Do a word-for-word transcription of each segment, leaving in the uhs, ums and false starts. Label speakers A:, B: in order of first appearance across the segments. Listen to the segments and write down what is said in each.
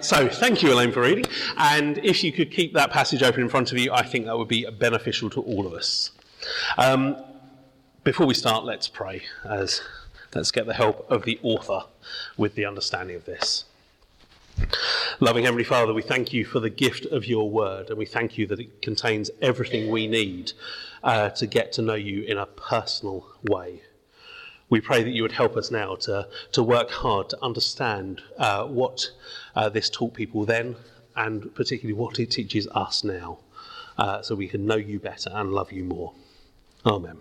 A: so, thank you, Elaine, for reading. And if you could keep that passage open in front of you, I think that would be beneficial to all of us. Um, before we start, let's pray. As let's get the help of the author with the understanding of this. Loving Heavenly Father, we thank you for the gift of your word, and we thank you that it contains everything we need uh, to get to know you in a personal way. We pray that you would help us now to, to work hard to understand uh, what uh, this taught people then, and particularly what it teaches us now, uh, so we can know you better and love you more. Amen.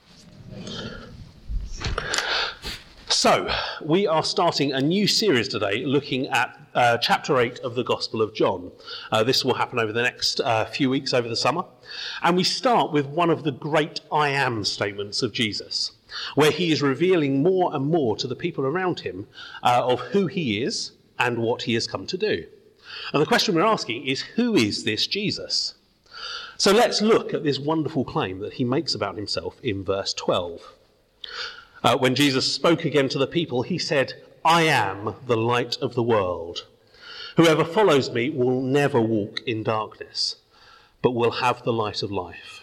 A: So, we are starting a new series today looking at uh, chapter eight of the Gospel of John. Uh, this will happen over the next uh, few weeks over the summer. And we start with one of the great I am statements of Jesus, where he is revealing more and more to the people around him uh, of who he is and what he has come to do. And the question we're asking is, who is this Jesus? So let's look at this wonderful claim that he makes about himself in verse twelve. Uh, when Jesus spoke again to the people, he said, I am the light of the world. Whoever follows me will never walk in darkness, but will have the light of life.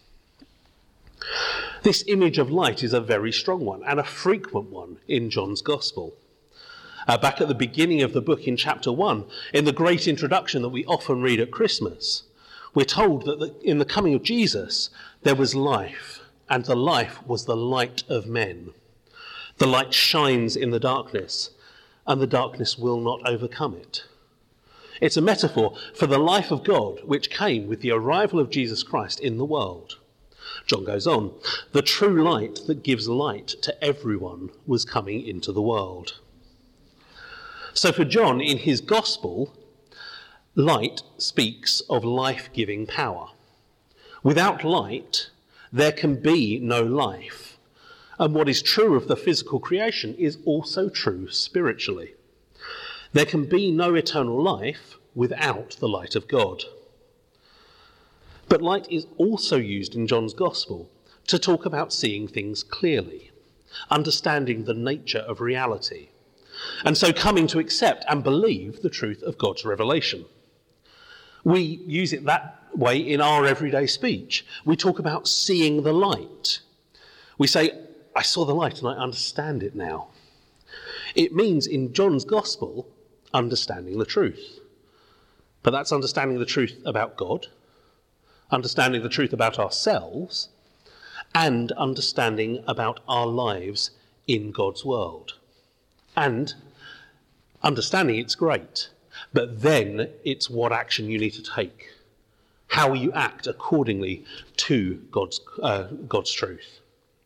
A: This image of light is a very strong one and a frequent one in John's Gospel. Uh, back at the beginning of the book in chapter one, in the great introduction that we often read at Christmas, we're told that the, in the coming of Jesus, there was life, and the life was the light of men. The light shines in the darkness, and the darkness will not overcome it. It's a metaphor for the life of God, which came with the arrival of Jesus Christ in the world. John goes on, the true light that gives light to everyone was coming into the world. So for John, in his gospel, light speaks of life-giving power. Without light, there can be no life. And what is true of the physical creation is also true spiritually. There can be no eternal life without the light of God. But light is also used in John's Gospel to talk about seeing things clearly, understanding the nature of reality, and so coming to accept and believe the truth of God's revelation. We use it that way in our everyday speech. We talk about seeing the light. We say, I saw the light and I understand it now. It means in John's Gospel, understanding the truth. But that's understanding the truth about God, understanding the truth about ourselves, and understanding about our lives in God's world. And understanding it's great, but then it's what action you need to take. How you act accordingly to God's, uh, God's truth.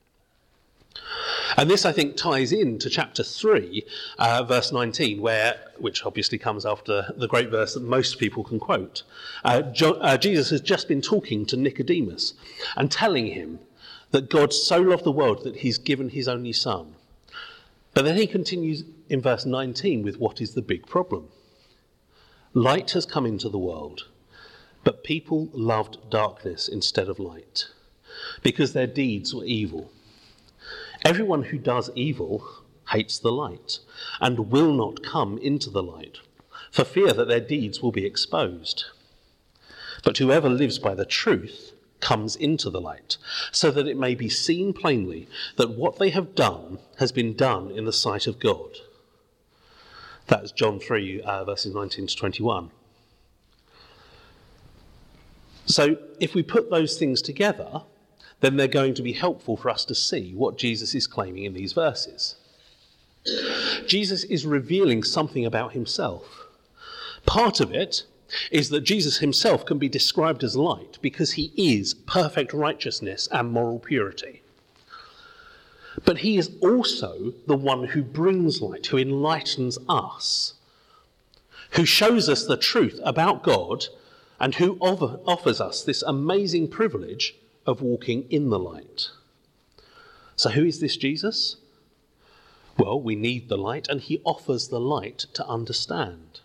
A: And this, I think, ties into chapter three, uh, verse nineteen, where, which obviously comes after the great verse that most people can quote. Uh, jo- uh, Jesus has just been talking to Nicodemus and telling him that God so loved the world that he's given his only son. But then he continues in verse nineteen with what is the big problem. Light has come into the world, but people loved darkness instead of light, because their deeds were evil. Everyone who does evil hates the light and will not come into the light, for fear that their deeds will be exposed. But whoever lives by the truth comes into the light, so that it may be seen plainly that what they have done has been done in the sight of God. That's John three, uh, verses nineteen to twenty-one. So if we put those things together, then they're going to be helpful for us to see what Jesus is claiming in these verses. Jesus is revealing something about himself. Part of it is that Jesus himself can be described as light because he is perfect righteousness and moral purity. But he is also the one who brings light, who enlightens us, who shows us the truth about God, and who offer, offers us this amazing privilege of walking in the light. So who is this Jesus? Well, we need the light, and he offers the light to understand.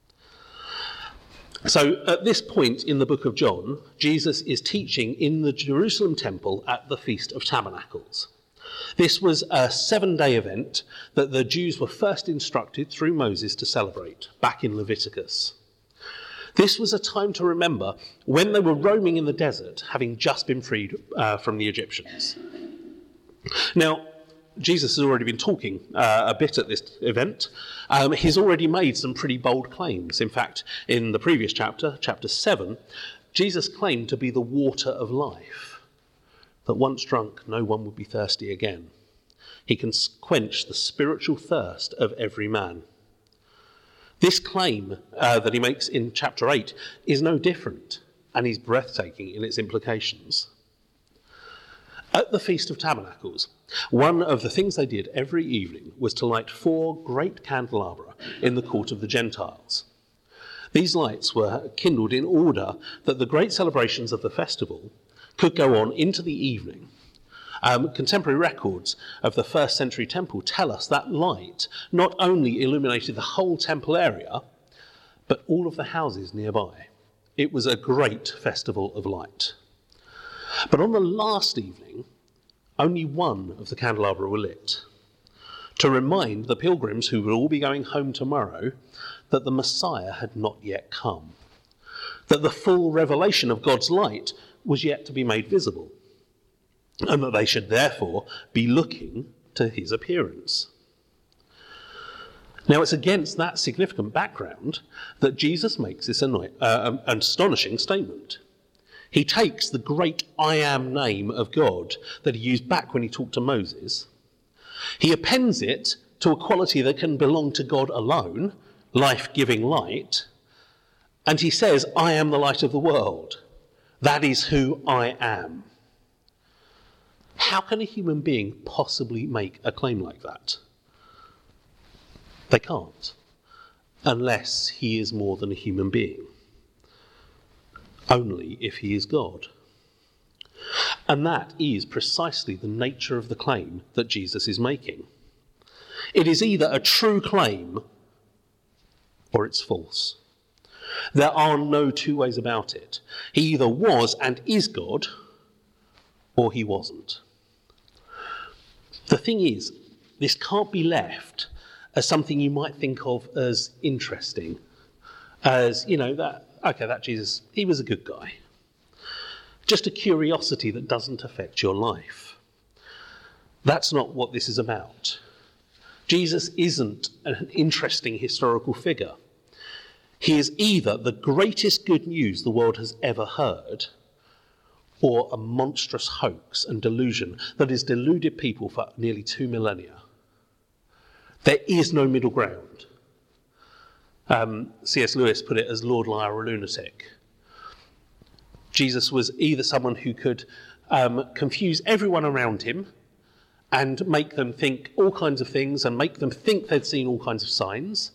A: So at this point in the book of John, Jesus is teaching in the Jerusalem temple at the Feast of Tabernacles. This was a seven-day event that the Jews were first instructed through Moses to celebrate, back in Leviticus. This was a time to remember when they were roaming in the desert, having just been freed uh, from the Egyptians. Now, Jesus has already been talking uh, a bit at this event. Um, he's already made some pretty bold claims. In fact, in the previous chapter, chapter seven, Jesus claimed to be the water of life, that once drunk, no one would be thirsty again. He can quench the spiritual thirst of every man. This claim uh, that he makes in chapter eight is no different, and is breathtaking in its implications. At the Feast of Tabernacles, one of the things they did every evening was to light four great candelabra in the court of the Gentiles. These lights were kindled in order that the great celebrations of the festival could go on into the evening. Um, contemporary records of the first century temple tell us that light not only illuminated the whole temple area, but all of the houses nearby. It was a great festival of light. But on the last evening, only one of the candelabra were lit, to remind the pilgrims who would all be going home tomorrow that the Messiah had not yet come, that the full revelation of God's light was yet to be made visible, and that they should therefore be looking to his appearance. Now, it's against that significant background that Jesus makes this annoy- uh, an astonishing statement. He takes the great I am name of God that he used back when he talked to Moses. He appends it to a quality that can belong to God alone, life-giving light, and he says, I am the light of the world. That is who I am. How can a human being possibly make a claim like that? They can't, unless he is more than a human being. Only if he is God. And that is precisely the nature of the claim that Jesus is making. It is either a true claim or it's false. There are no two ways about it. He either was and is God, or he wasn't. The thing is, this can't be left as something you might think of as interesting, as, you know, that, okay, that Jesus, he was a good guy. Just a curiosity that doesn't affect your life. That's not what this is about. Jesus isn't an interesting historical figure. He is either the greatest good news the world has ever heard, or a monstrous hoax and delusion that has deluded people for nearly two millennia. There is no middle ground. Um, C S Lewis put it as Lord Liar or lunatic. Jesus was either someone who could um, confuse everyone around him and make them think all kinds of things and make them think they'd seen all kinds of signs,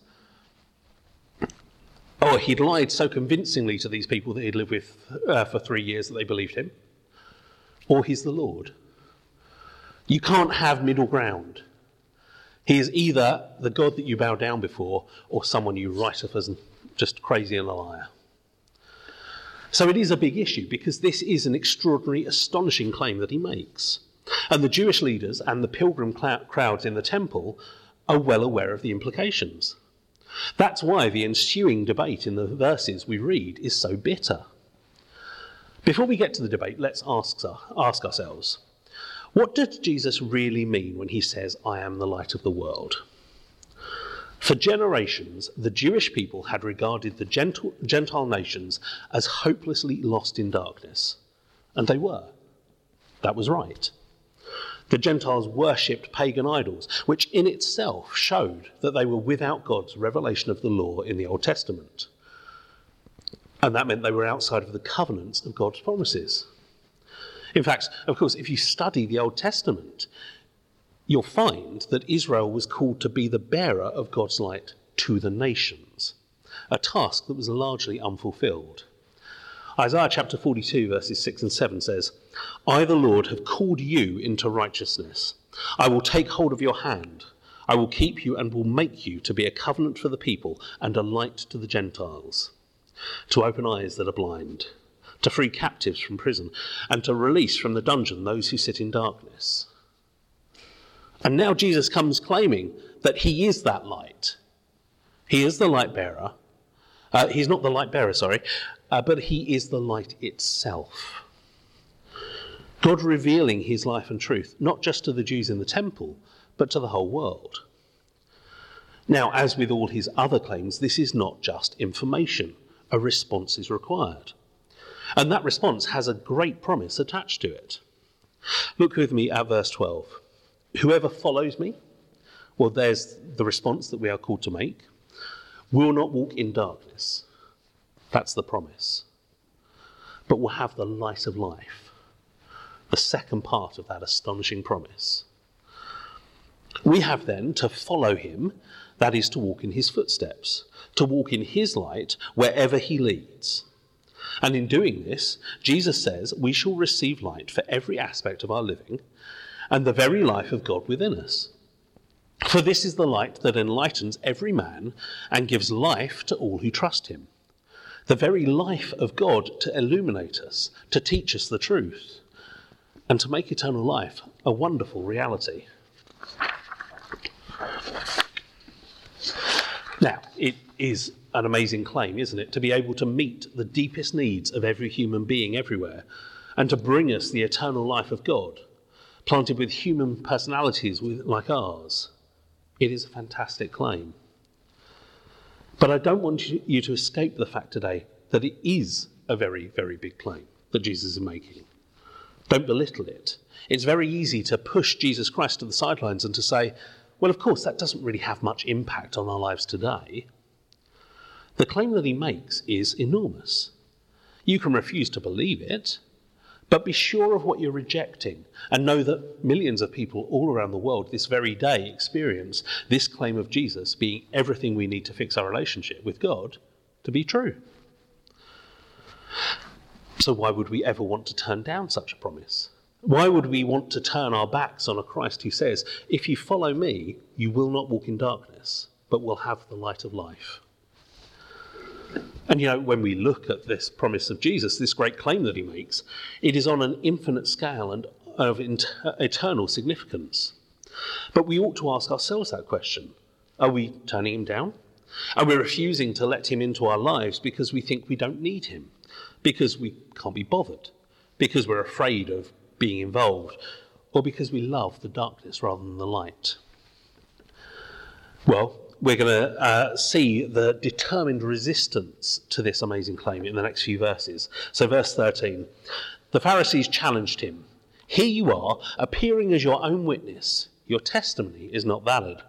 A: or he'd lied so convincingly to these people that he'd lived with uh, for three years that they believed him, or he's the Lord. You can't have middle ground. He is either the God that you bow down before or someone you write off as just crazy and a liar. So it is a big issue because this is an extraordinary, astonishing claim that he makes. And the Jewish leaders and the pilgrim crowds in the temple are well aware of the implications. That's why the ensuing debate in the verses we read is so bitter. Before we get to the debate, let's ask, ask ourselves, what does Jesus really mean when he says, I am the light of the world? For generations, the Jewish people had regarded the Gentile, Gentile nations as hopelessly lost in darkness. And they were. That was right. The Gentiles worshipped pagan idols, which in itself showed that they were without God's revelation of the law in the Old Testament. And that meant they were outside of the covenants of God's promises. In fact, of course, if you study the Old Testament, you'll find that Israel was called to be the bearer of God's light to the nations, a task that was largely unfulfilled. Isaiah chapter forty-two, verses six and seven says, I, the Lord, have called you into righteousness. I will take hold of your hand. I will keep you and will make you to be a covenant for the people and a light to the Gentiles, to open eyes that are blind, to free captives from prison, and to release from the dungeon those who sit in darkness. And now Jesus comes claiming that he is that light. He is the light bearer. Uh, he's not the light bearer, sorry, uh, but he is the light itself. God revealing his life and truth, not just to the Jews in the temple, but to the whole world. Now, as with all his other claims, this is not just information. A response is required. And that response has a great promise attached to it. Look with me at verse twelve. Whoever follows me, well, there's the response that we are called to make, will not walk in darkness. That's the promise. But will have the light of life. The second part of that astonishing promise. We have then to follow him, that is to walk in his footsteps, to walk in his light wherever he leads. And in doing this, Jesus says we shall receive light for every aspect of our living and the very life of God within us. For this is the light that enlightens every man and gives life to all who trust him. The very life of God to illuminate us, to teach us the truth, and to make eternal life a wonderful reality. Now, it is an amazing claim, isn't it, to be able to meet the deepest needs of every human being everywhere and to bring us the eternal life of God, planted with human personalities with, like ours. It is a fantastic claim. But I don't want you to escape the fact today that it is a very, very big claim that Jesus is making. Don't belittle it. It's very easy to push Jesus Christ to the sidelines and to say, well, of course, that doesn't really have much impact on our lives today. The claim that he makes is enormous. You can refuse to believe it, but be sure of what you're rejecting and know that millions of people all around the world this very day experience this claim of Jesus being everything we need to fix our relationship with God to be true. So why would we ever want to turn down such a promise? Why would we want to turn our backs on a Christ who says, if you follow me, you will not walk in darkness, but will have the light of life? And you know, when we look at this promise of Jesus, this great claim that he makes, it is on an infinite scale and of inter- eternal significance. But we ought to ask ourselves that question. Are we turning him down? Are we refusing to let him into our lives because we think we don't need him? Because we can't be bothered? Because we're afraid of being involved? Or because we love the darkness rather than the light? Well, we're going to uh, see the determined resistance to this amazing claim in the next few verses. So verse thirteen, the Pharisees challenged him. Here you are, appearing as your own witness. Your testimony is not valid.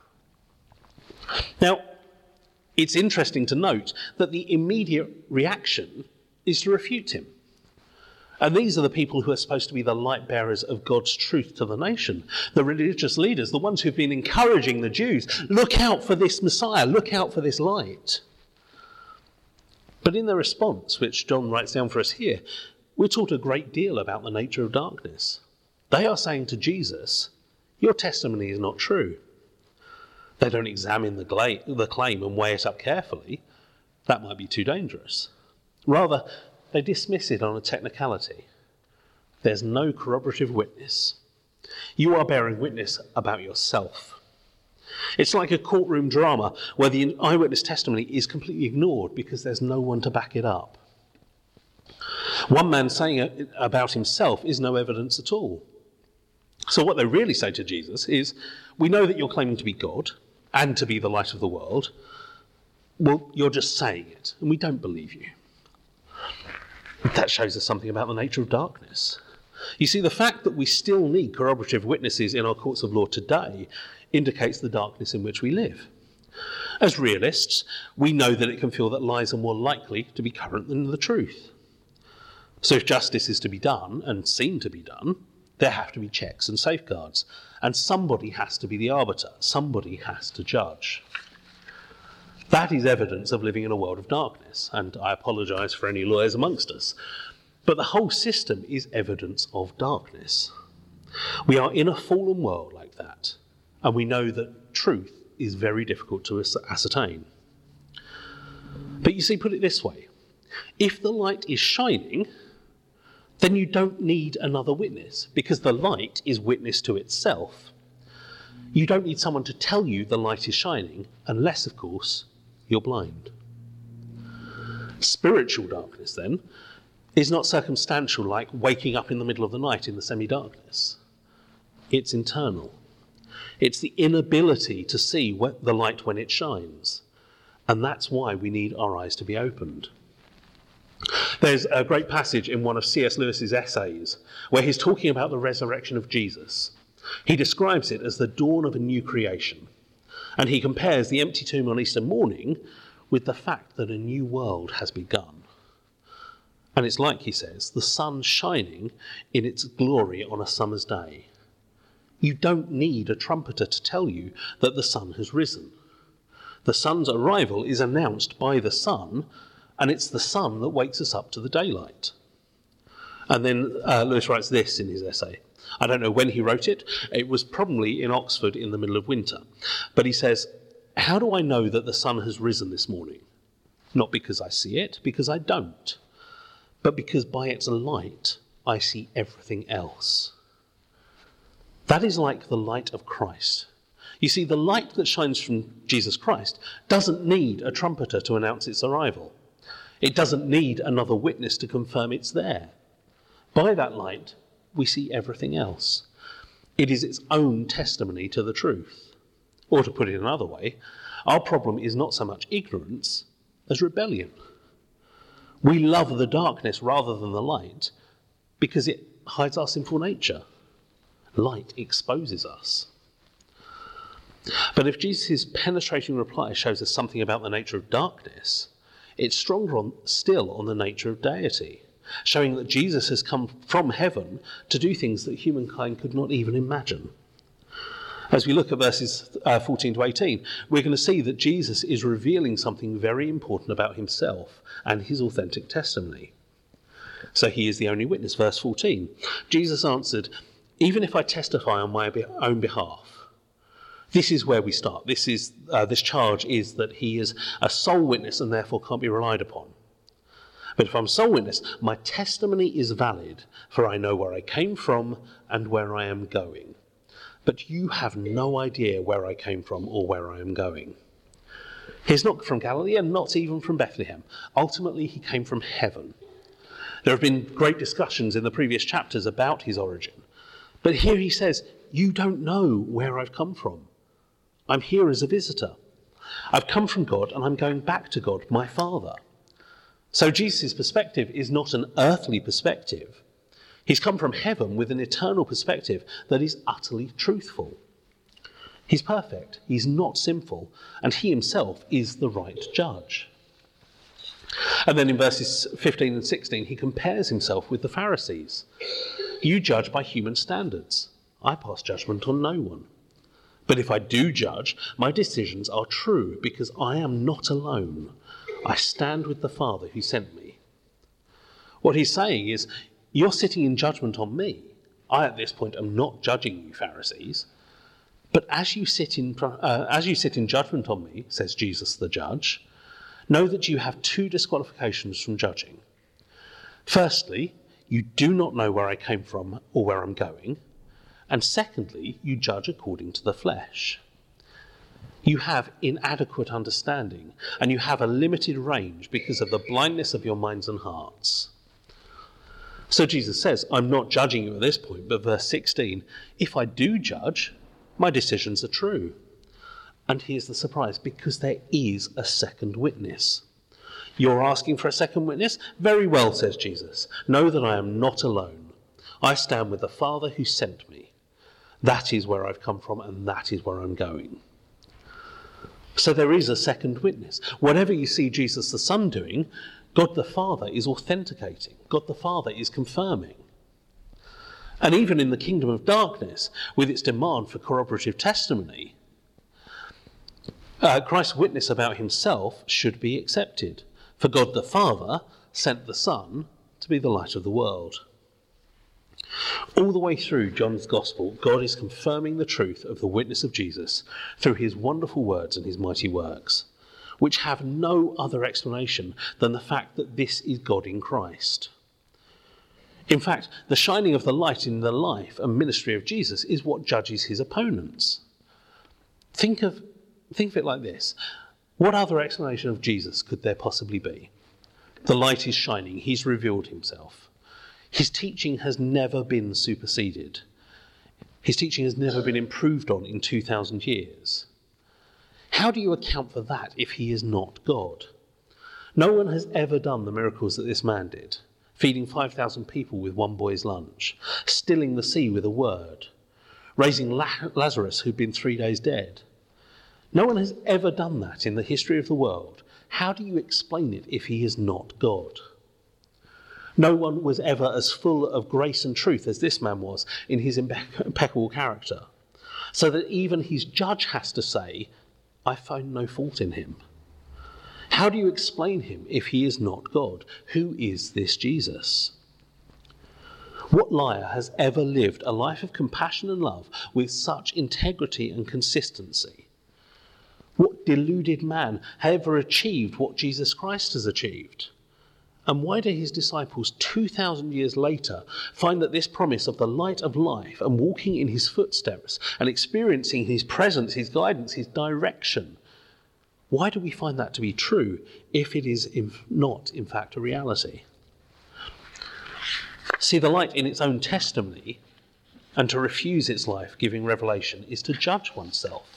A: Now, it's interesting to note that the immediate reaction is to refute him. And these are the people who are supposed to be the light bearers of God's truth to the nation. The religious leaders, the ones who've been encouraging the Jews, look out for this Messiah, look out for this light. But in the response, which John writes down for us here, we're taught a great deal about the nature of darkness. They are saying to Jesus, your testimony is not true. They don't examine the, gla- the claim and weigh it up carefully. That might be too dangerous. Rather, they dismiss it on a technicality. There's no corroborative witness. You are bearing witness about yourself. It's like a courtroom drama where the eyewitness testimony is completely ignored because there's no one to back it up. One man saying it about himself is no evidence at all. So what they really say to Jesus is, we know that you're claiming to be God and to be the light of the world. Well, you're just saying it, and we don't believe you. That shows us something about the nature of darkness. You see, the fact that we still need corroborative witnesses in our courts of law today indicates the darkness in which we live. As realists, we know that it can feel that lies are more likely to be current than the truth. So if justice is to be done, and seen to be done, there have to be checks and safeguards, and somebody has to be the arbiter, somebody has to judge. That is evidence of living in a world of darkness, and I apologise for any lawyers amongst us. But the whole system is evidence of darkness. We are in a fallen world like that, and we know that truth is very difficult to ascertain. But you see, put it this way, if the light is shining, then you don't need another witness, because the light is witness to itself. You don't need someone to tell you the light is shining, unless, of course, you're blind. Spiritual darkness, then, is not circumstantial like waking up in the middle of the night in the semi-darkness. It's internal. It's the inability to see the light when it shines. And that's why we need our eyes to be opened. There's a great passage in one of C S Lewis's essays where he's talking about the resurrection of Jesus. He describes it as the dawn of a new creation. And he compares the empty tomb on Easter morning with the fact that a new world has begun. And it's like, he says, the sun shining in its glory on a summer's day. You don't need a trumpeter to tell you that the sun has risen. The sun's arrival is announced by the sun, and it's the sun that wakes us up to the daylight. And then uh, Lewis writes this in his essay. I don't know when he wrote it. It was probably in Oxford in the middle of winter. But he says, how do I know that the sun has risen this morning? Not because I see it, because I don't, but because by its light I see everything else. That is like the light of Christ. You see, the light that shines from Jesus Christ doesn't need a trumpeter to announce its arrival. It doesn't need another witness to confirm it's there. By that light, we see everything else. It is its own testimony to the truth. Or to put it another way, our problem is not so much ignorance as rebellion. We love the darkness rather than the light because it hides our sinful nature. Light exposes us. But if Jesus' penetrating reply shows us something about the nature of darkness, it's stronger on, still on the nature of deity, showing that Jesus has come from heaven to do things that humankind could not even imagine. As we look at verses uh, fourteen to eighteen, we're going to see that Jesus is revealing something very important about himself and his authentic testimony. So he is the only witness. Verse fourteen, Jesus answered, even if I testify on my own behalf. This is where we start. This is uh, this charge is that he is a sole witness and therefore can't be relied upon. But if I'm sole witness, my testimony is valid, for I know where I came from and where I am going. But you have no idea where I came from or where I am going. He's not from Galilee and not even from Bethlehem. Ultimately, he came from heaven. There have been great discussions in the previous chapters about his origin. But here he says, you don't know where I've come from. I'm here as a visitor. I've come from God and I'm going back to God, my Father. So Jesus' perspective is not an earthly perspective. He's come from heaven with an eternal perspective that is utterly truthful. He's perfect, he's not sinful, and he himself is the right judge. And then in verses fifteen and sixteen, he compares himself with the Pharisees. You judge by human standards. I pass judgment on no one. But if I do judge, my decisions are true because I am not alone. I stand with the Father who sent me. What he's saying is, you're sitting in judgment on me. I, at this point, am not judging you, Pharisees. But as you sit in, uh, as you sit in judgment on me, says Jesus the judge, know that you have two disqualifications from judging. Firstly, you do not know where I came from or where I'm going. And secondly, you judge according to the flesh. You have inadequate understanding, and you have a limited range because of the blindness of your minds and hearts. So Jesus says, I'm not judging you at this point, but verse sixteen, if I do judge, my decisions are true. And here's the surprise, because there is a second witness. You're asking for a second witness? Very well, says Jesus. Know that I am not alone. I stand with the Father who sent me. That is where I've come from, and that is where I'm going. So there is a second witness. Whatever you see Jesus the Son doing, God the Father is authenticating. God the Father is confirming. And even in the kingdom of darkness, with its demand for corroborative testimony, uh, Christ's witness about himself should be accepted. For God the Father sent the Son to be the light of the world. All the way through John's Gospel, God is confirming the truth of the witness of Jesus through his wonderful words and his mighty works, which have no other explanation than the fact that this is God in Christ. In fact, the shining of the light in the life and ministry of Jesus is what judges his opponents. Think of, think of it like this. What other explanation of Jesus could there possibly be? The light is shining. He's revealed himself. His teaching has never been superseded. His teaching has never been improved on in two thousand years. How do you account for that if he is not God? No one has ever done the miracles that this man did, feeding five thousand people with one boy's lunch, stilling the sea with a word, raising Lazarus who'd been three days dead. No one has ever done that in the history of the world. How do you explain it if he is not God? No one was ever as full of grace and truth as this man was in his impeccable character, so that even his judge has to say, I find no fault in him. How do you explain him if he is not God? Who is this Jesus? What liar has ever lived a life of compassion and love with such integrity and consistency? What deluded man ever achieved what Jesus Christ has achieved? And why do his disciples two thousand years later find that this promise of the light of life and walking in his footsteps and experiencing his presence, his guidance, his direction, why do we find that to be true if it is not, in fact, a reality? See, the light in its own testimony and to refuse its life-giving revelation is to judge oneself.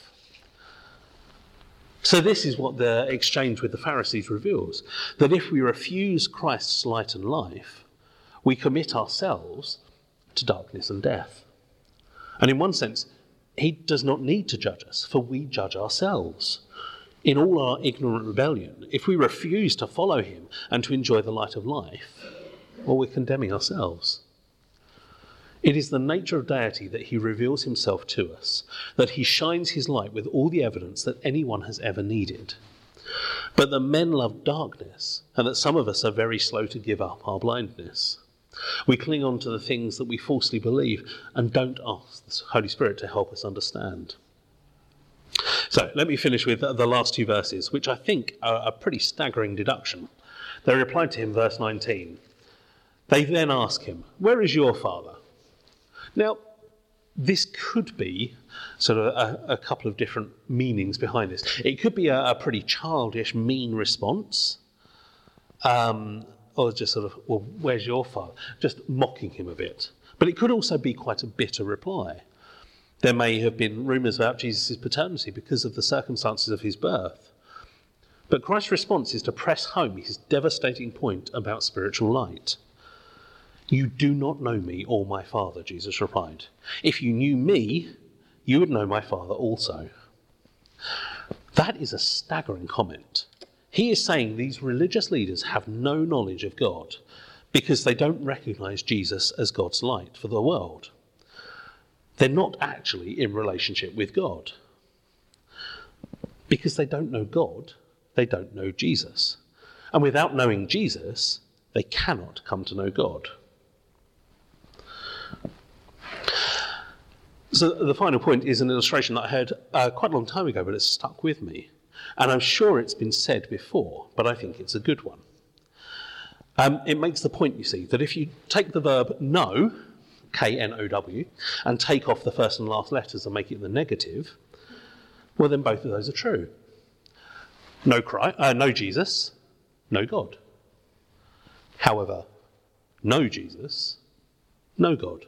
A: So this is what the exchange with the Pharisees reveals, that if we refuse Christ's light and life, we commit ourselves to darkness and death. And in one sense, he does not need to judge us, for we judge ourselves. In all our ignorant rebellion, if we refuse to follow him and to enjoy the light of life, well, we're condemning ourselves. It is the nature of deity that he reveals himself to us, that he shines his light with all the evidence that anyone has ever needed. But that men love darkness, and that some of us are very slow to give up our blindness. We cling on to the things that we falsely believe and don't ask the Holy Spirit to help us understand. So let me finish with the last two verses, which I think are a pretty staggering deduction. They replied to him, verse nineteen. They then ask him, where is your father? Now, this could be sort of a, a couple of different meanings behind this. It could be a, a pretty childish, mean response, um, or just sort of, well, where's your father? Just mocking him a bit. But it could also be quite a bitter reply. There may have been rumours about Jesus' paternity because of the circumstances of his birth. But Christ's response is to press home his devastating point about spiritual light. You do not know me or my Father, Jesus replied. If you knew me, you would know my Father also. That is a staggering comment. He is saying these religious leaders have no knowledge of God because they don't recognise Jesus as God's light for the world. They're not actually in relationship with God. Because they don't know God, they don't know Jesus. And without knowing Jesus, they cannot come to know God. So the final point is an illustration that I heard uh, quite a long time ago, but it's stuck with me. And I'm sure it's been said before, but I think it's a good one. Um, it makes the point, you see, that if you take the verb know, K N O W, and take off the first and last letters and make it the negative, well, then both of those are true. No Christ, uh, no Jesus, no God. However, know Jesus, know God.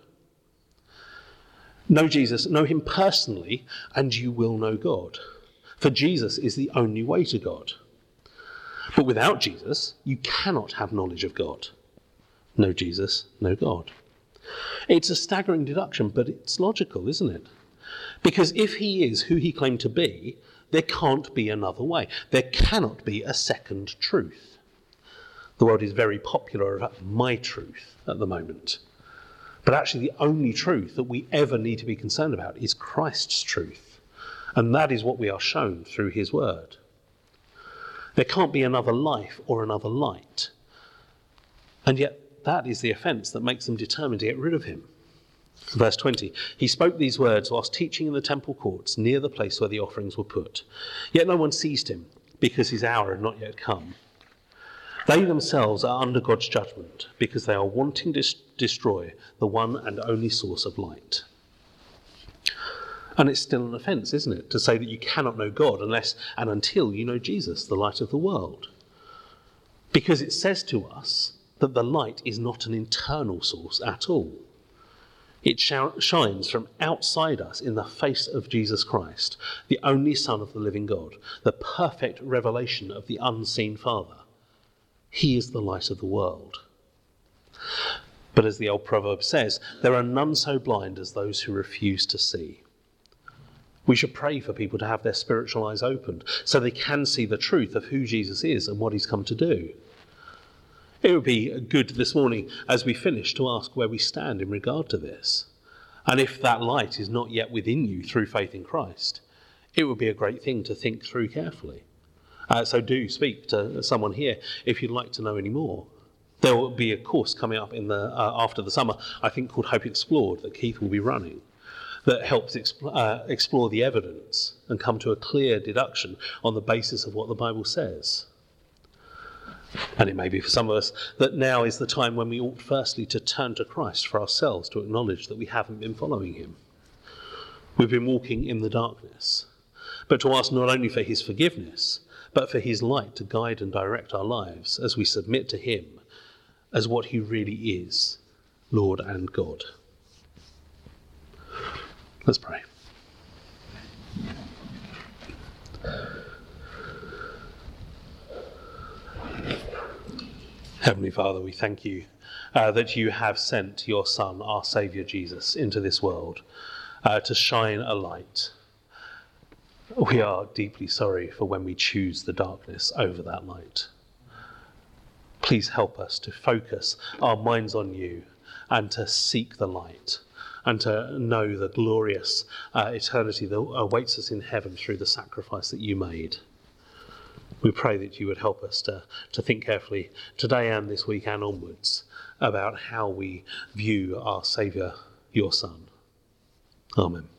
A: Know Jesus, know him personally, and you will know God. For Jesus is the only way to God. But without Jesus, you cannot have knowledge of God. Know Jesus, know God. It's a staggering deduction, but it's logical, isn't it? Because if he is who he claimed to be, there can't be another way. There cannot be a second truth. The world is very popular about my truth at the moment. But actually the only truth that we ever need to be concerned about is Christ's truth. And that is what we are shown through his word. There can't be another life or another light. And yet that is the offence that makes them determined to get rid of him. Verse twenty, he spoke these words whilst teaching in the temple courts near the place where the offerings were put. Yet no one seized him, because his hour had not yet come. They themselves are under God's judgment, because they are wanting to destroy the one and only source of light. And it's still an offence, isn't it, to say that you cannot know God unless and until you know Jesus, the light of the world. Because it says to us that the light is not an internal source at all. It sh- shines from outside us in the face of Jesus Christ, the only Son of the living God, the perfect revelation of the unseen Father. He is the light of the world. But as the old proverb says, there are none so blind as those who refuse to see. We should pray for people to have their spiritual eyes opened so they can see the truth of who Jesus is and what he's come to do. It would be good this morning as we finish to ask where we stand in regard to this. And if that light is not yet within you through faith in Christ, it would be a great thing to think through carefully. Uh, so do speak to someone here if you'd like to know any more. There will be a course coming up in the uh, after the summer, I think called Hope Explored, that Keith will be running, that helps exp- uh, explore the evidence and come to a clear deduction on the basis of what the Bible says. And it may be for some of us that now is the time when we ought firstly to turn to Christ for ourselves, to acknowledge that we haven't been following him. We've been walking in the darkness, but to ask not only for his forgiveness, but for his light to guide and direct our lives as we submit to him as what he really is, Lord and God. Let's pray. Heavenly Father, we thank you uh, that you have sent your Son, our Saviour Jesus, into this world uh, to shine a light. We are deeply sorry for when we choose the darkness over that light. Please help us to focus our minds on you and to seek the light, and to know the glorious uh, eternity that awaits us in heaven through the sacrifice that you made. We pray that you would help us to, to think carefully today and this week and onwards about how we view our Saviour, your Son. Amen.